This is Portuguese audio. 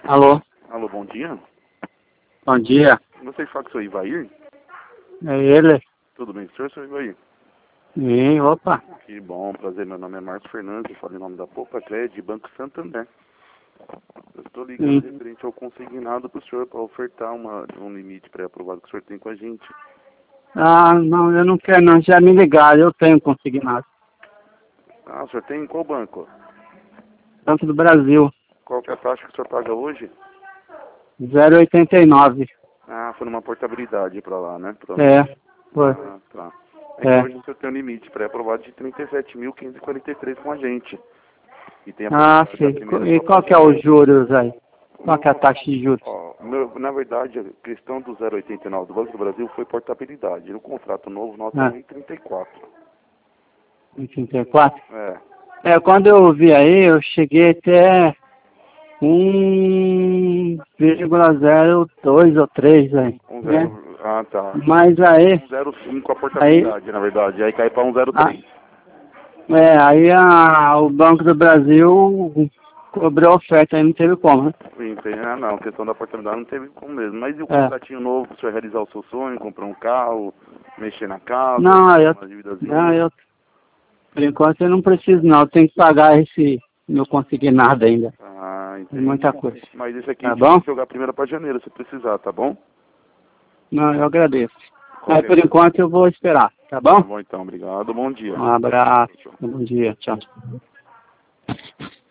Alô, Alô, bom dia. bom dia. Gostaria de falar com o senhor Ivair? É ele? Tudo bem, senhor Ivair? Sim, opa. Que bom, prazer. Meu nome é Marcos Fernandes, eu falo em nome da Poupa Crédito, Banco Santander. Eu estou ligando Sim. referente ao consignado para o senhor para ofertar um limite pré-aprovado que o senhor tem com a gente. Ah, não, eu não quero não, já me ligaram, eu tenho consignado. Ah, o senhor tem em qual banco? Banco do Brasil, Qual que é a taxa que o senhor paga hoje? 0,89. Ah, foi numa portabilidade para lá, né? É, foi. Ah, tá. É que É. hoje o senhor tem um limite pré-aprovado de 37.543 com a gente. E tem a Ah, possibilidade da sim. primeira E qual que é os juros aí? Qual que é a Não, taxa de juros? na verdade, a questão do 0,89 do Banco do Brasil foi portabilidade. No contrato novo, nós Ah, estamos em 34. 34? É. É, quando eu vi aí, eu cheguei até 1,02 ou 3 aí, né? Tá. Mas aí, 1,05 a aí, portabilidade, na verdade. Aí cai para a, 1,03. o Banco do Brasil cobrou oferta, aí não teve como, né? Ah, não, a questão da portabilidade não teve como mesmo. Mas e o É. contratinho novo para o senhor realizar o seu sonho, comprar um carro, mexer na casa, Não, uma não, dívidazinha? por enquanto eu não preciso não, eu tenho que pagar esse meu consignado ainda. Ah, É muita entendi. coisa. Mas esse aqui a Tá gente bom? pode jogar primeiro para janeiro, se precisar, tá bom? Não, eu agradeço. Mas Qualquer por coisa. enquanto eu vou esperar, tá Tá bom? bom então, obrigado. Bom dia. Um abraço, bom dia, tchau.